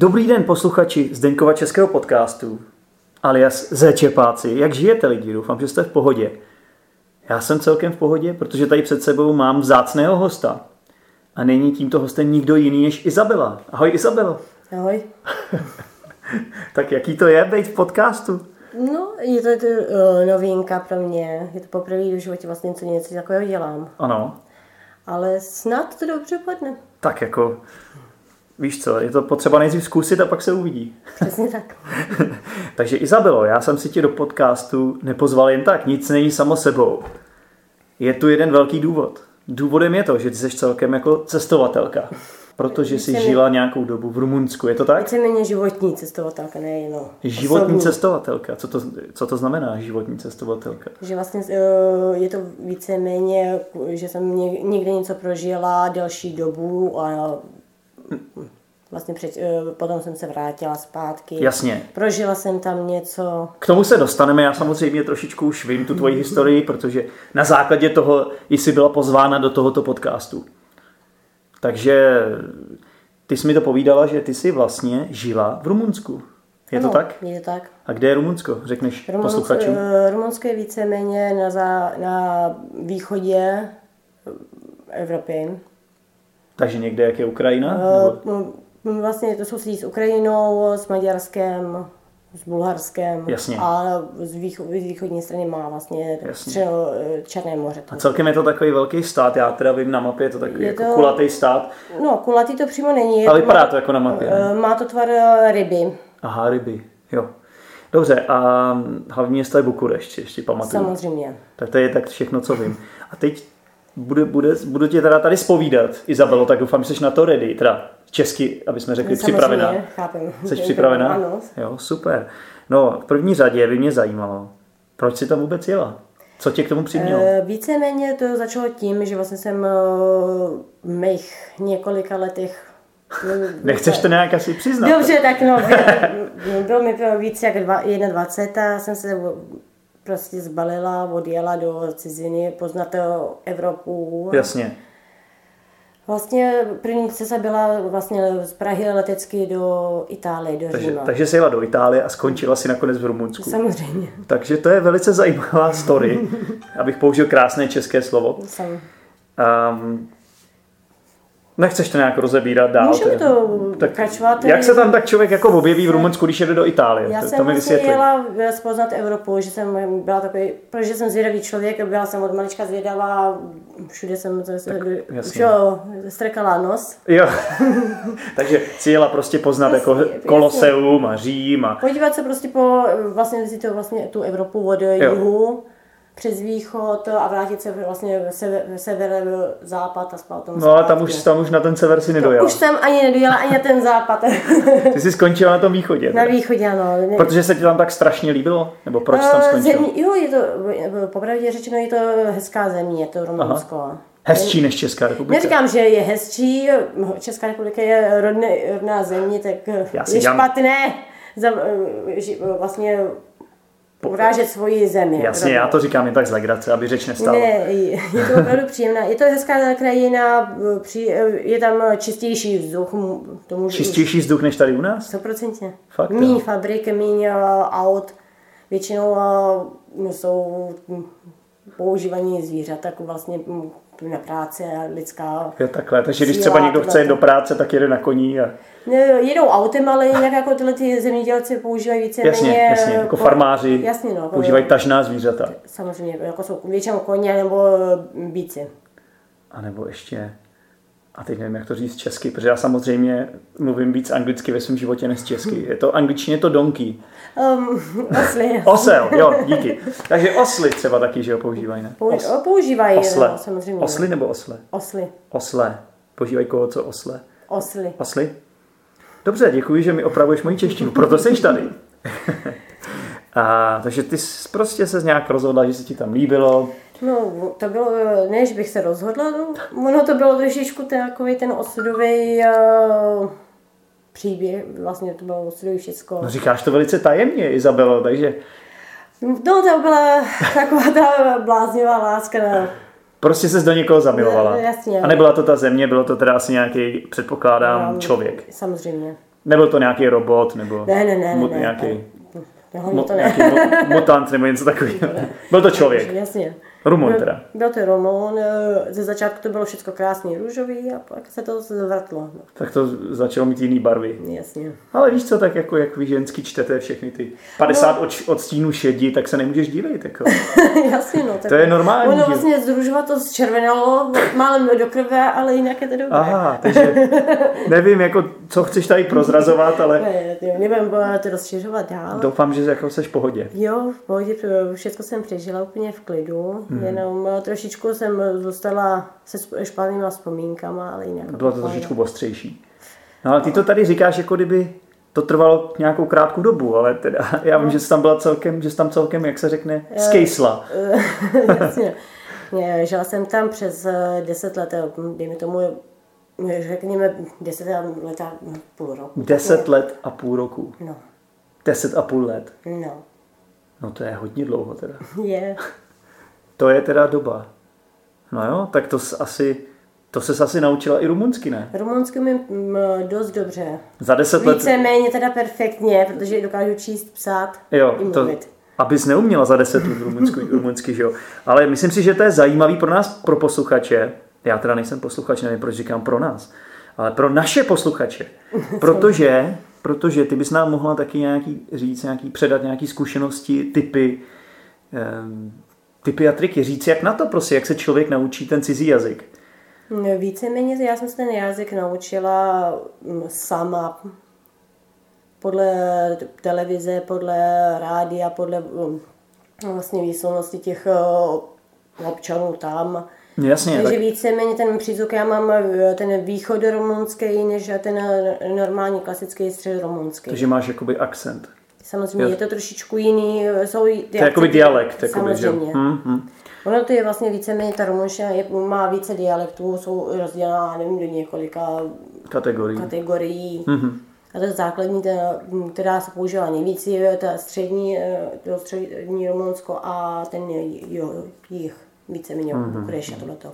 Dobrý den posluchači Zdeňkova českého podcastu, alias Zéčepáci. Jak žijete lidi? Doufám, že jste v pohodě. Já jsem celkem v pohodě, protože tady před sebou mám vzácného hosta. A není tímto hostem nikdo jiný než Izabela. Ahoj Izabelo. Ahoj. Tak jaký to je být v podcastu? No, je to novinka pro mě. Je to poprvé v životě vlastně něco takového dělám. Ano. Ale snad to dobře padne. Tak jako, víš co, je to potřeba nejdřív zkusit a pak se uvidí. Přesně tak. Takže Izabelo, já jsem si tě do podcastu nepozval jen tak, nic není samo sebou. Je tu jeden velký důvod. Důvodem je to, že ty jsi celkem jako cestovatelka. Protože jsi žila nějakou dobu v Rumunsku, je to tak? Víceméně životní cestovatelka, ne jenom životní cestovatelka. Co to znamená životní cestovatelka? Že vlastně je to víceméně, že jsem někde něco prožila delší dobu a vlastně potom jsem se vrátila zpátky. Jasně. Prožila jsem tam něco. K tomu se dostaneme, já samozřejmě trošičku už vím tu tvoji historii, protože na základě toho jsi byla pozvána do tohoto podcastu. Takže ty jsi mi to povídala, že ty jsi vlastně žila v Rumunsku. Je to tak? Je to tak. A kde je Rumunsko? Řekneš posluchačům. Rumunsko je víceméně na východě Evropy. Takže někde, jak je Ukrajina? Vlastně to sousedí s Ukrajinou, s Maďarskem, s Bulharskem. Jasně. A z východní strany má vlastně Černé moře. A celkem je to takový velký stát, já teda vím na mapě, je to takový jako kulatý stát. No, kulatý to přímo není. Ale vypadá to jako na mapě. Ne? Má to tvar ryby. Aha, ryby, jo. Dobře, a hlavní město je Bukurešť, ještě pamatuju. Samozřejmě. Tak to je tak všechno, co vím. A teď budu tě teda tady zpovídat, Izabelo, tak doufám, že jsi na to ready, teda česky, aby jsme řekli, připravená. Chápem. Jsi připravená? Ano. Jo, super. No, v první řadě by mě zajímalo, proč jsi tam vůbec jela? Co tě k tomu přimělo? Víceméně to začalo tím, že vlastně jsem v mých několika letech... Nechceš to nějak asi přiznat? Dobře, tak no, bylo mi víc jak 21 a jsem se prostě zbalila, odjela do ciziny, poznat Evropu. Jasně. Vlastně první cesta byla vlastně z Prahy letecky do Itálie, do Říma. Takže jsi jela do Itálie a skončila si nakonec v Rumunsku. Samozřejmě. Takže to je velice zajímavá story, abych použil krásné české slovo. Nechceš to nějak rozebírat dál? Můžeme to pokračovat. Jak se tam tak člověk jako objeví v Rumunsku, když jede do Itálie? Já jsem vlastně jela poznat Evropu, že jsem byla takový, protože jsem zvědavý člověk, byla jsem od malička zvědavá, všude jsem strkala nos. Jo, takže si jela prostě poznat jako Koloseum a Řím. A... Podívat se prostě vlastně tu Evropu od jihu přes východ a vrátit se vlastně sever, západ a spát tom. No ale tam už na ten sever si nedojela. Už jsem ani nedojela, ani na ten západ. Ty jsi skončila na tom východě. Na východě, ano. Protože se ti tam tak strašně líbilo? Nebo proč jsi tam skončila? Jo, je to, popravdě řečeno, je to hezká země, je to Rumunsko. Aha. Hezčí než Česká republika? Neříkám, že je hezčí, Česká republika je rodná země, tak je špatné vlastně urážet svoji zemi. Jasně, já to říkám jen tak z legrace, aby řeč nestála. Ne, je to opravdu příjemná. Je to hezká krajina, je tam čistější vzduch. Čistější vzduch než tady u nás? 100%. Fakt, míň fabrik, míň aut. Většinou jsou používaní zvířata jako vlastně na práci a lidská. Jo, takhle, takže když třeba někdo chce jít do práce, tak jede na koní a... Jedou autem, ale jinak jako tyhle zemědělci používají víceméně... Jasně, jako farmáři jasně, no, používají tažná zvířata. Samozřejmě, jako jsou většinou koně nebo býci. A nebo ještě... A teď nevím, jak to říct česky, protože já samozřejmě mluvím víc anglicky ve svém životě než česky. Je to angličtině to donkey. Osly. Osel, jo, díky. Takže osly třeba taky, že ho používají, ne? Používají, osle. No, samozřejmě. Osly nebo osle? Osly. Osle. Používají koho, co osle? Osly. Osly? Dobře, děkuji, že mi opravuješ moji češtinu, proto jsi tady. Takže ty prostě se nějak rozhodla, že se ti tam líbilo. No, to bylo, než bych se rozhodla, ono to bylo trošičku takový ten osudový příběh, vlastně to bylo osudový všecko. No říkáš to velice tajemně, Izabelo, takže... No, to byla taková ta bláznivá láska. Prostě ses do někoho zamilovala. Jasně. A nebyla to ta země, bylo to teda asi nějaký, předpokládám, člověk. Samozřejmě. Nebyl to nějaký robot, nebo Ne. nějaký To ne. mutant, nebo něco takového. Byl to člověk. Jasně. Rumun teda. Byl to Rumun, ze začátku to bylo všechno krásně růžový a pak se to zvrtlo. No. Tak to začalo mít jiný barvy. Jasně. Ale víš co, tak jako jak vy ženský čtete všechny ty 50 odstínů šedi, tak se nemůžeš divit. Jako. Jasně, no. Tak to je normální. Ono vlastně z růžova to zčervenalo, málem do krve, ale jinak je to dobré. Aha, takže nevím, jako, co chceš tady prozrazovat, ale Nebudem to rozšiřovat dál. doufám, že jako seš v pohodě. Jo, v pohodě, všechno jsem přežila úplně v klidu, jenom trošičku jsem zůstala se špatnýma vzpomínkama, ale jinak. Bylo to trošičku ostřejší. No ale ty to tady říkáš, jako kdyby to trvalo nějakou krátkou dobu, ale teda já vím, že jsi tam byla celkem, jak se řekne, skejsla. Jasně. Žila jsem tam přes 10 let, dejme tomu, řekněme 10 let a půl roku. 10 let a půl roku. No. 10,5 let. No. No to je hodně dlouho teda. Je. To je teda doba. No jo, tak to ses asi naučila i rumunsky, ne? Rumunsky mi dost dobře. Za 10 let... Víceméně teda perfektně, protože dokážu číst, psát i mluvit. Abys neuměla za 10 let rumunsky, že jo. Ale myslím si, že to je zajímavý pro nás, pro posluchače. Já teda nejsem posluchač, nevím, proč říkám pro nás. Ale pro naše posluchače. Protože ty bys nám mohla taky předat nějaký zkušenosti, typy a triky. Říct, jak na to prostě, jak se člověk naučí ten cizí jazyk. Víceméně já jsem se ten jazyk naučila sama. Podle televize, podle rádia, podle vlastně výslovnosti těch občanů tam. Jasně. Takže víceméně ten přízvuk, já mám ten východorumunský, než ten normální klasický středorumunský. Takže máš jakoby akcent. Samozřejmě je to trošičku jiný. To je jakoby dialekt. Samozřejmě. Ono to je vlastně víceméně, ta rumunština má více dialektů, jsou rozdělená, nevím, do několika kategorií. A to je základní, která se používá nejvíc, je ta střední Rumunsko a ten jih. Víceméně Bukurešť a tohleto.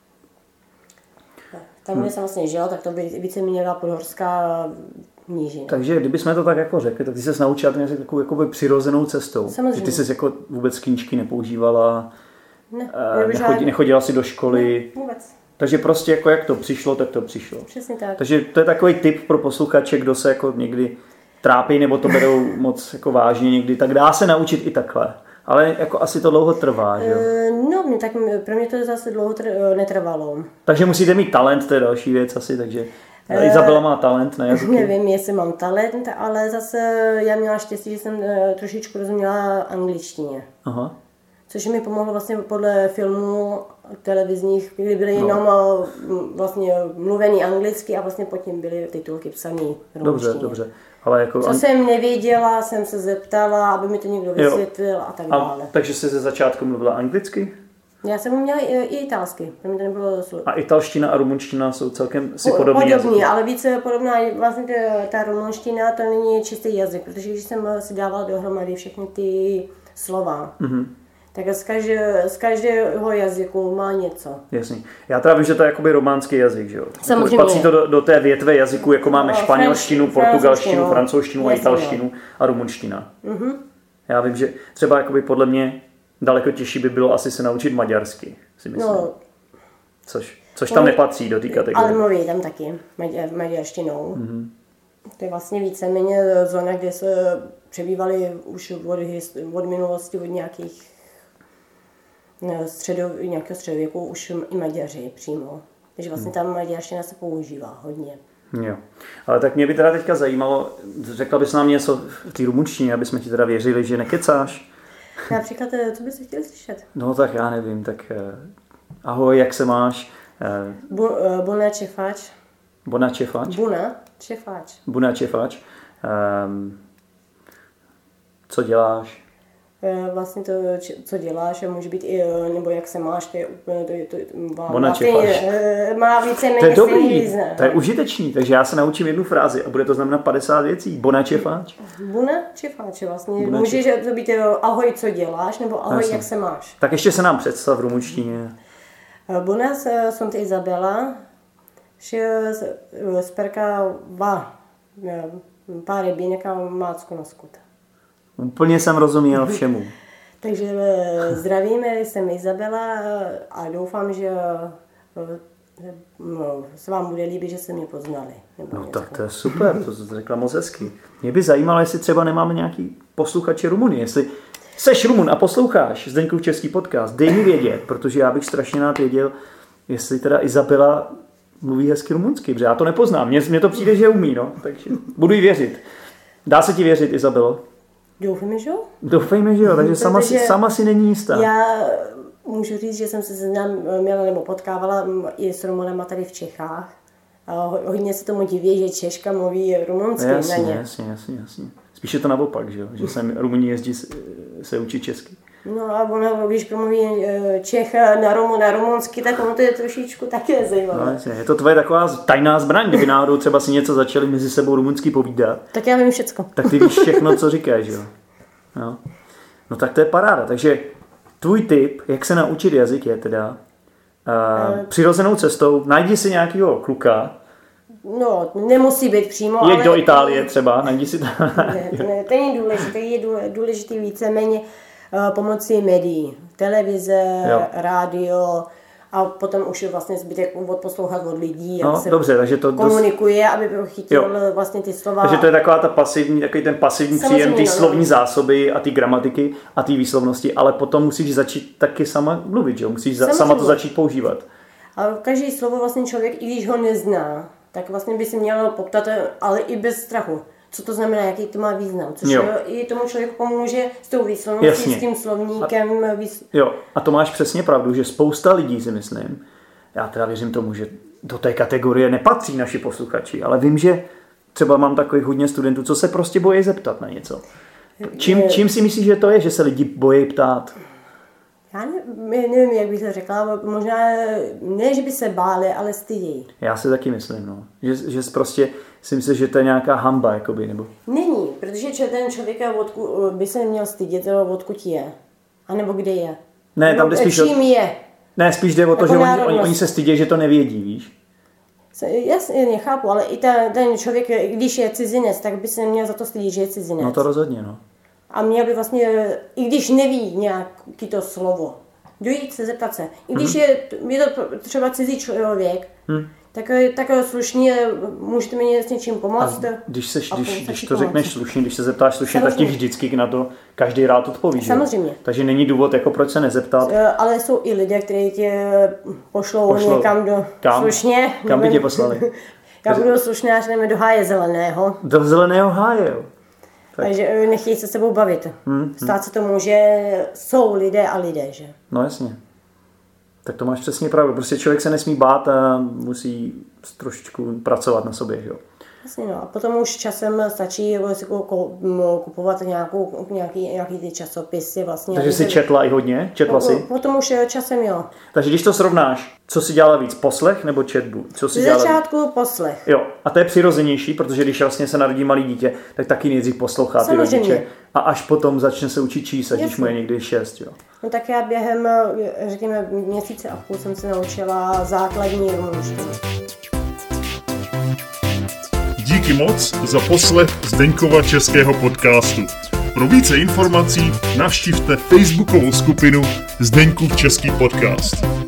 Tam, kde jsem vlastně žila, tak to by víceméně byla podhorská nížina. Takže kdybychom to tak jako řekli, tak ty ses naučila ten jazyk takovou jakoby přirozenou cestou. Samozřejmě. Že ty ses jako vůbec knížky nepoužívala, Ne, nechodila si do školy. Ne, vůbec. Takže prostě jako jak to přišlo, tak to přišlo. Přesně tak. Takže to je takový tip pro posluchače, kdo se jako někdy trápí nebo to berou moc jako vážně někdy, tak dá se naučit i takhle. Ale jako asi to dlouho trvá, že jo? No, tak pro mě to zase dlouho netrvalo. Takže musíte mít talent, to je další věc asi, takže Izabela má talent na jazyky. Nevím, jestli mám talent, ale zase já měla štěstí, že jsem trošičku rozuměla angličtině. Aha. Což mi pomohlo vlastně podle filmů televizních, kdy byly jenom vlastně mluvený anglicky a vlastně pod tím byly titulky psaný rumunštině. Dobře. Ale jako co jsem nevěděla, jsem se zeptala, aby mi to někdo vysvětlil a tak dále. Takže jsi ze začátku mluvila anglicky? Já jsem uměla i italsky. A italština a rumunština jsou celkem si podobný jazyky. Ale více podobná, vlastně ta rumunština to není čistý jazyk, protože když jsem si dávala dohromady všechny ty slova, tak z každého jazyku má něco. Jasně. Já teda vím, že to je jakoby románský jazyk, že jo? Samozřejmě. Patří to do té větve jazyku, jako máme španělštinu, portugalštinu, francouzštinu a italštinu a rumunština. Já vím, že třeba jakoby podle mě daleko těžší by bylo asi se naučit maďarsky, si myslím. No, což tam nepatří do té kategorie. Ale mluví tam taky maďarštinou. To je vlastně víceméně zóna, kde se přebývali už od minulosti, od nějakého středověku už i Maďaři přímo. Takže vlastně tam maďarština se používá hodně. Jo. Ale tak mě by teda teďka zajímalo, řekla bys nám něco v té rumunštině, aby jsme ti teda věřili, že nekecáš. Například, co bys chtěl slyšet? No tak já nevím, tak ahoj, jak se máš? Bună ce faci? Bună ce faci? Bună ce faci. Co děláš? Vlastně to, co děláš, může být i, nebo jak se máš, to je úplně, má víceméně. To je dobrý, to je užitečný, takže já se naučím jednu frázi a bude to znamenat 50 věcí. Bună ce faci? Bună ce faci, vlastně. Může to být ahoj, co děláš, nebo ahoj, jak se máš. Tak ještě se nám představ v rumunštině. Bună, sunt Izabela și sper că va pár rybínek a mácku na skuta. Úplně jsem rozuměl všemu. Takže zdravíme, jsem Izabela a doufám, že se vám bude líbit, že jste mě poznali. No tak to je super, to jsi řekla moc hezky. Mě by zajímalo, jestli třeba nemáme nějaký posluchače Rumuny, jestli seš Rumun a posloucháš Zdeňkův český podcast, dej mi vědět, protože já bych strašně rád věděl, jestli teda Izabela mluví hezky rumunsky, protože já to nepoznám, mně to přijde, že umí, no, takže budu jí věřit. Dá se ti věřit, Izabelo? Doufejme, že jo? Doufejme, že jo, takže sama si není jistá. Já můžu říct, že jsem se měla nebo potkávala i s Rumunama tady v Čechách. A hodně se tomu diví, že Češka mluví rumunsky na ně. Jasně. Spíš je to naopak, že jo? Že sem Rumuni jezdí se učit česky. No a ono, když promluví Čech na rumunsky, tak ono to je trošičku také zajímavé. No, jasně. Je to tvoje taková tajná zbraň, kdyby náhodou třeba si něco začali mezi sebou rumunsky povídat. Tak já vím všecko. Tak ty víš všechno, co říkáš, jo? No tak to je paráda. Takže tvůj tip, jak se naučit jazyk, je teda přirozenou cestou, najdi si nějakého kluka. No, nemusí být přímo, jeď do Itálie třeba, najdi si to. To není důležité, je důležitý víceméně pomocí médií, televize, rádio a potom už je vlastně zbytek odposlouchat od lidí, jak se takže to komunikuje, aby chytil vlastně ty slova. Takže to je takový ten pasivní příjem, ty slovní zásoby a ty gramatiky a ty výslovnosti, ale potom musíš začít taky sama mluvit, že? Musíš sama to začít používat. A každý slovo vlastně člověk, i když ho nezná, tak vlastně by si měl poptat, ale i bez strachu. Co to znamená, jaký to má význam, což i tomu člověku pomůže s tou výslovností, s tím slovníkem. A to máš přesně pravdu, že spousta lidí si myslím, já teda věřím tomu, že do té kategorie nepatří naši posluchači, ale vím, že třeba mám takových hodně studentů, co se prostě bojí zeptat na něco. Čím si myslíš, že to je, že se lidi bojí ptát? Já nevím, jak bych to řekla, možná ne, že by se báli, ale stydějí. Já si taky myslím, no. Že prostě si myslím, že to je nějaká hanba, jakoby, nebo... Není, protože ten člověk by se neměl stydět, odkud je, anebo kde je. Ne, tam jde spíš čím je. Ne, spíš jde o to, že oni se stydějí, že to nevědí, víš? Jasně, nechápu, ale i ten člověk, když je cizinec, tak by se neměl za to stydět, že je cizinec. No to rozhodně, no. A měl by vlastně, i když neví nějaký to slovo, dojít se, zeptat se. I když je to třeba cizí člověk, tak slušně můžete mi s něčím pomoct. A když to řekneš slušně, když se zeptáš slušně, tak ti vždycky na to každý rád odpoví. Samozřejmě. Takže není důvod, jako proč se nezeptat. Ale jsou i lidé, kteří tě pošlou někam slušně. Kam by tě poslali? Já budu slušně, až jdeme do háje zeleného. Do zeleného háje, jo. Takže nechtějí se sebou bavit. Stát se to může, jsou lidé a lidé, že? No jasně. Tak to máš přesně pravdu. Prostě člověk se nesmí bát a musí trošičku pracovat na sobě, že jo? Jasně, no. A potom už časem stačí kupovat nějaký ty časopisy vlastně. Takže jsi četla i hodně? Četla jsi? Potom už časem jo. Takže když to srovnáš, co jsi dělala víc? Poslech nebo četbu? Z začátku poslech. Jo. A to je přirozenější, protože když vlastně se narodí malý dítě, tak taky nejdřív poslouchá ty rodiče. A až potom začne se učit číst, když mu je někdy 6, jo. No tak já během, řekněme, měsíce a půl jsem se naučila základní rumunštinu. Díky moc za poslech Zdeňkova českého podcastu. Pro více informací navštivte facebookovou skupinu Zdeňkův český podcast.